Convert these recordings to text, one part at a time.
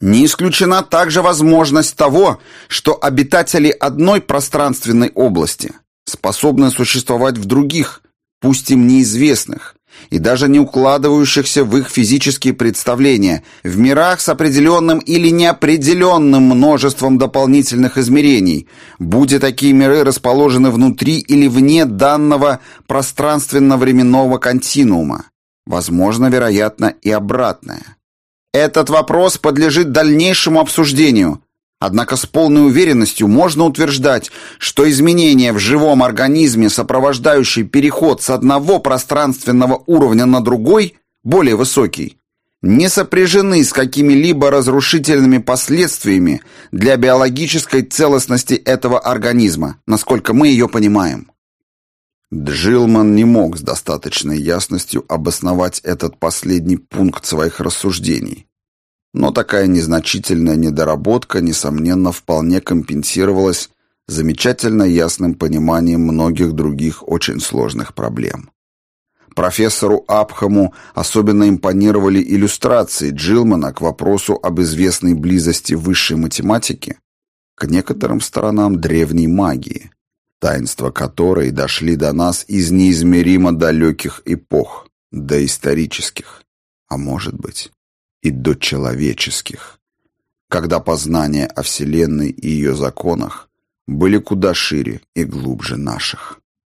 Не исключена также возможность того, что обитатели одной пространственной области способны существовать в других, пусть им неизвестных, и даже не укладывающихся в их физические представления, в мирах с определенным или неопределенным множеством дополнительных измерений, будь такие миры расположены внутри или вне данного пространственно-временного континуума. Возможно, вероятно, и обратное. Этот вопрос подлежит дальнейшему обсуждению, однако с полной уверенностью можно утверждать, что изменения в живом организме, сопровождающие переход с одного пространственного уровня на другой, более высокий, не сопряжены с какими-либо разрушительными последствиями для биологической целостности этого организма, насколько мы ее понимаем. Джилман не мог с достаточной ясностью обосновать этот последний пункт своих рассуждений. Но такая незначительная недоработка, несомненно, вполне компенсировалась замечательно ясным пониманием многих других очень сложных проблем. Профессору Абхаму особенно импонировали иллюстрации Джилмана к вопросу об известной близости высшей математики к некоторым сторонам древней магии, таинства которой дошли до нас из неизмеримо далеких эпох, доисторических, а может быть и дочеловеческих, когда познания о Вселенной и ее законах были куда шире и глубже наших.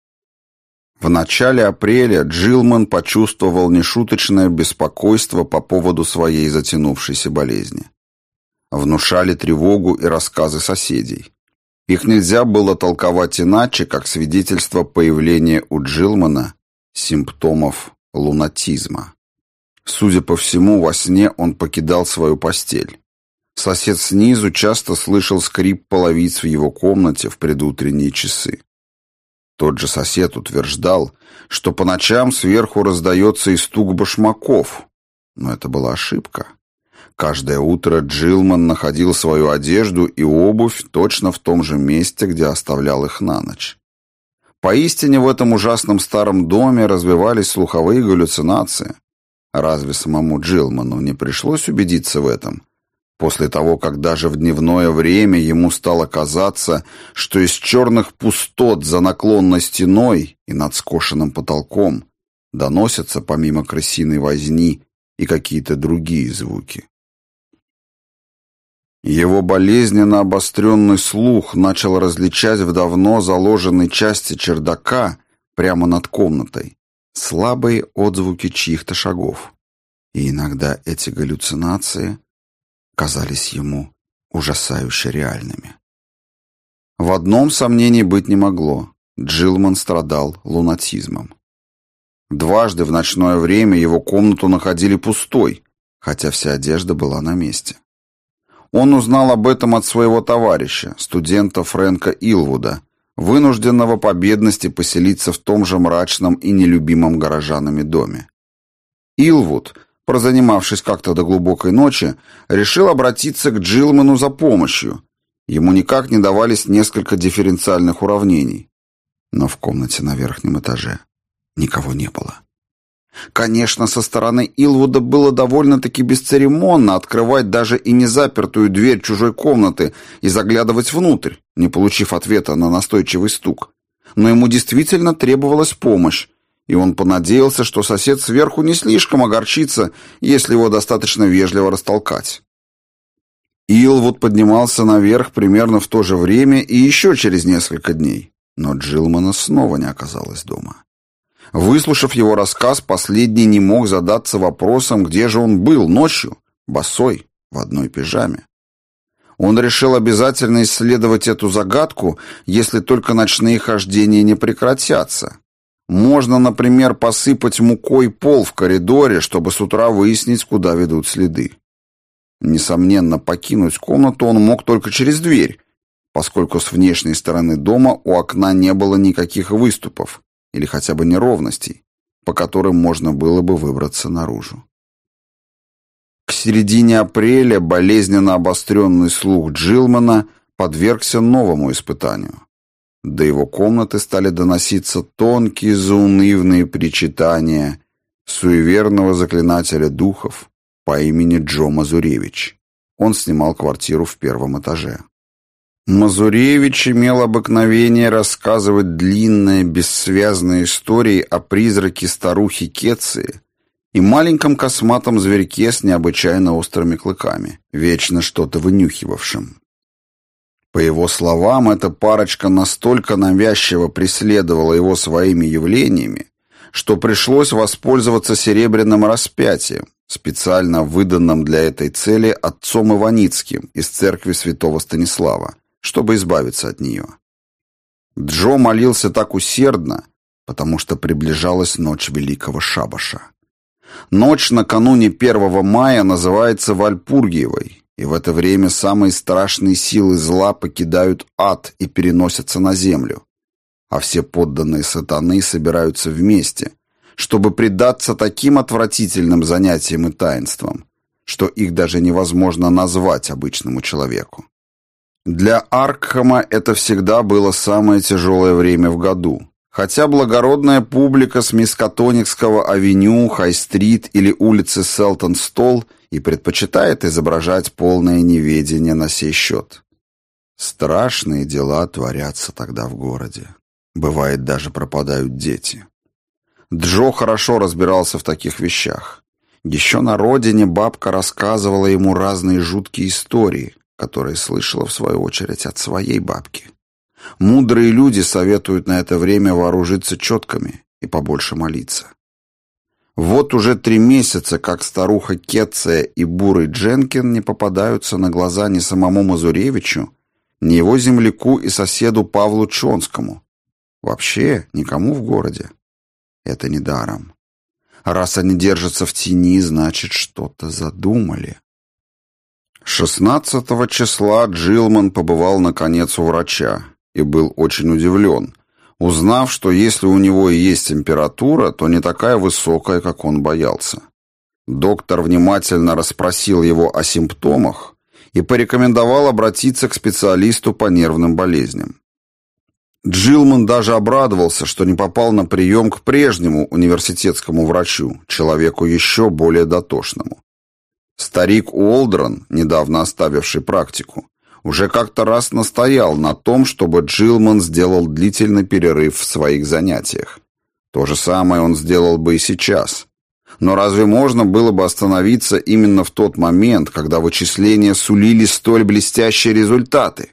В начале апреля Джилман почувствовал нешуточное беспокойство по поводу своей затянувшейся болезни. Внушали тревогу и рассказы соседей. Их нельзя было толковать иначе, как свидетельство появления у Джилмана симптомов лунатизма. Судя по всему, во сне он покидал свою постель. Сосед снизу часто слышал скрип половиц в его комнате в предутренние часы. Тот же сосед утверждал, что по ночам сверху раздается и стук башмаков. Но это была ошибка. Каждое утро Джилман находил свою одежду и обувь точно в том же месте, где оставлял их на ночь. Поистине в этом ужасном старом доме развивались слуховые галлюцинации. Разве самому Джилману не пришлось убедиться в этом? После того, как даже в дневное время ему стало казаться, что из черных пустот за наклонной стеной и над скошенным потолком доносятся помимо крысиной возни и какие-то другие звуки. Его болезненно обостренный слух начал различать в давно заложенной части чердака прямо над комнатой слабые отзвуки чьих-то шагов. И иногда эти галлюцинации казались ему ужасающе реальными. В одном сомнений быть не могло. Джилман страдал лунатизмом. Дважды в ночное время его комнату находили пустой, хотя вся одежда была на месте. Он узнал об этом от своего товарища, студента Фрэнка Илвуда, вынужденного по бедности поселиться в том же мрачном и нелюбимом горожанами доме. Илвуд, прозанимавшись как-то до глубокой ночи, решил обратиться к Джилману за помощью. Ему никак не давались несколько дифференциальных уравнений. Но в комнате на верхнем этаже никого не было. Конечно, со стороны Илвуда было довольно-таки бесцеремонно открывать даже и незапертую дверь чужой комнаты и заглядывать внутрь, не получив ответа на настойчивый стук. Но ему действительно требовалась помощь, и он понадеялся, что сосед сверху не слишком огорчится, если его достаточно вежливо растолкать. Илвуд поднимался наверх примерно в то же время и еще через несколько дней, но Джилмана снова не оказалось дома. Выслушав его рассказ, последний не мог задаться вопросом, где же он был ночью, босой, в одной пижаме. Он решил обязательно исследовать эту загадку, если только ночные хождения не прекратятся. Можно, например, посыпать мукой пол в коридоре, чтобы с утра выяснить, куда ведут следы. Несомненно, покинуть комнату он мог только через дверь, поскольку с внешней стороны дома у окна не было никаких выступов или хотя бы неровностей, по которым можно было бы выбраться наружу. К середине апреля болезненно обостренный слух Джилмана подвергся новому испытанию. До его комнаты стали доноситься тонкие заунывные причитания суеверного заклинателя духов по имени Джо Мазуревич. он снимал квартиру в первом этаже. Мазуревич имел обыкновение рассказывать длинные, бессвязные истории о призраке старухи Кетции и маленьком косматом зверьке с необычайно острыми клыками, вечно что-то вынюхивавшим. По его словам, эта парочка настолько навязчиво преследовала его своими явлениями, что пришлось воспользоваться серебряным распятием, специально выданным для этой цели отцом Иваницким из церкви святого Станислава, чтобы избавиться от нее. Джо молился так усердно, потому что приближалась ночь Великого Шабаша. Ночь накануне 1 мая называется Вальпургиевой, и в это время самые страшные силы зла покидают ад и переносятся на землю, а все подданные сатаны собираются вместе, чтобы предаться таким отвратительным занятиям и таинствам, что их даже невозможно назвать обычному человеку. Для Аркхема это всегда было самое тяжелое время в году, хотя благородная публика с Мискатоникского авеню, Хай-стрит или улицы Селтон-Столл и предпочитает изображать полное неведение на сей счет. Страшные дела творятся тогда в городе. Бывает, даже пропадают дети. Джо хорошо разбирался в таких вещах. Еще на родине бабка рассказывала ему разные жуткие истории, которые слышала в свою очередь от своей бабки. Мудрые люди советуют на это время вооружиться четками и побольше молиться. Вот уже 3 месяца, как старуха Кетция и бурый Дженкин не попадаются на глаза ни самому Мазуревичу, ни его земляку и соседу Павлу Чонскому. Вообще никому в городе. Это недаром. Раз они держатся в тени, значит, что-то задумали. 16 числа Джилман побывал наконец у врача и был очень удивлен, узнав, что если у него и есть температура, то не такая высокая, как он боялся. Доктор внимательно расспросил его о симптомах и порекомендовал обратиться к специалисту по нервным болезням. Джилман даже обрадовался, что не попал на прием к прежнему университетскому врачу, человеку еще более дотошному. Старик Уолдрон, недавно оставивший практику, уже как-то раз настоял на том, чтобы Джилман сделал длительный перерыв в своих занятиях. То же самое он сделал бы и сейчас. Но разве можно было бы остановиться именно в тот момент, когда вычисления сулили столь блестящие результаты?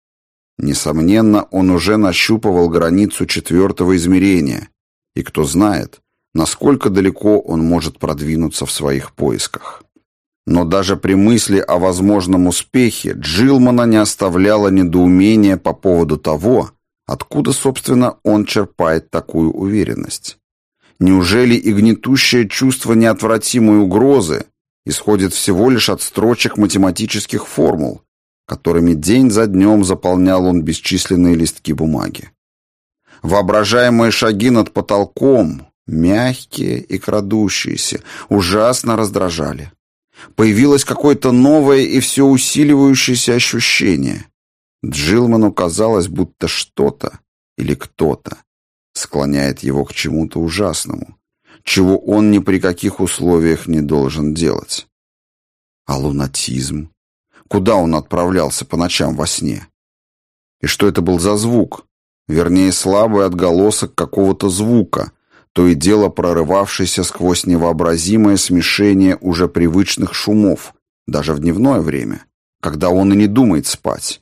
Несомненно, он уже нащупывал границу 4-го измерения, и кто знает, насколько далеко он может продвинуться в своих поисках. Но даже при мысли о возможном успехе Джилмана не оставляло недоумения по поводу того, откуда, собственно, он черпает такую уверенность. Неужели и гнетущее чувство неотвратимой угрозы исходит всего лишь от строчек математических формул, которыми день за днем заполнял он бесчисленные листки бумаги? Воображаемые шаги над потолком, мягкие и крадущиеся, ужасно раздражали. Появилось какое-то новое и все усиливающееся ощущение. Джилману казалось, будто что-то или кто-то склоняет его к чему-то ужасному, чего он ни при каких условиях не должен делать. А лунатизм? Куда он отправлялся по ночам во сне? И что это был за звук? Вернее, слабый отголосок какого-то звука, то и дело прорывавшийся сквозь невообразимое смешение уже привычных шумов, даже в дневное время, когда он и не думает спать.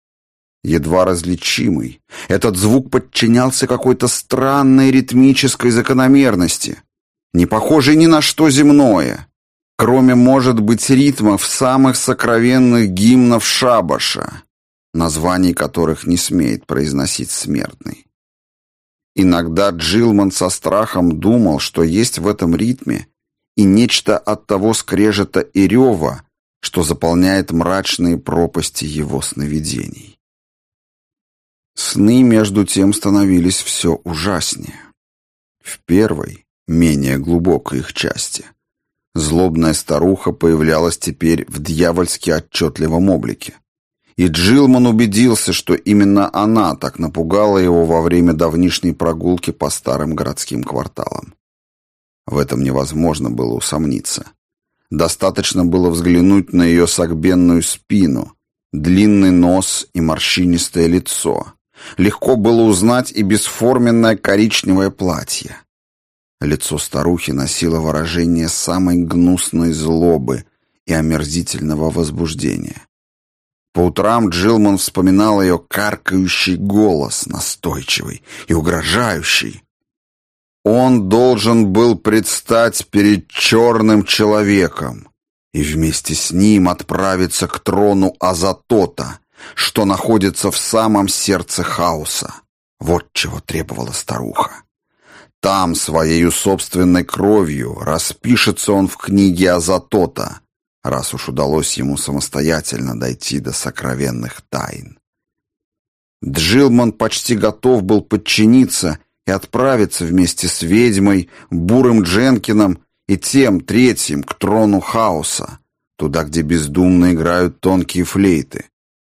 Едва различимый, этот звук подчинялся какой-то странной ритмической закономерности, не похожей ни на что земное, кроме, может быть, ритмов самых сокровенных гимнов Шабаша, названий которых не смеет произносить смертный. Иногда Джилман со страхом думал, что есть в этом ритме и нечто от того скрежета и рева, что заполняет мрачные пропасти его сновидений. Сны, между тем, становились все ужаснее. В первой, менее глубокой их части, злобная старуха появлялась теперь в дьявольски отчетливом облике. И Джилман убедился, что именно она так напугала его во время давнишней прогулки по старым городским кварталам. В этом невозможно было усомниться. Достаточно было взглянуть на ее согбенную спину, длинный нос и морщинистое лицо. Легко было узнать и бесформенное коричневое платье. Лицо старухи носило выражение самой гнусной злобы и омерзительного возбуждения. По утрам Джилман вспоминал ее каркающий голос, настойчивый и угрожающий. Он должен был предстать перед черным человеком и вместе с ним отправиться к трону Азатота, что находится в самом сердце хаоса. Вот чего требовала старуха. Там, своею собственной кровью, распишется он в книге Азатота, раз уж удалось ему самостоятельно дойти до сокровенных тайн. Джилман почти готов был подчиниться и отправиться вместе с ведьмой, Бурым Дженкином и тем третьим к трону хаоса, туда, где бездумно играют тонкие флейты.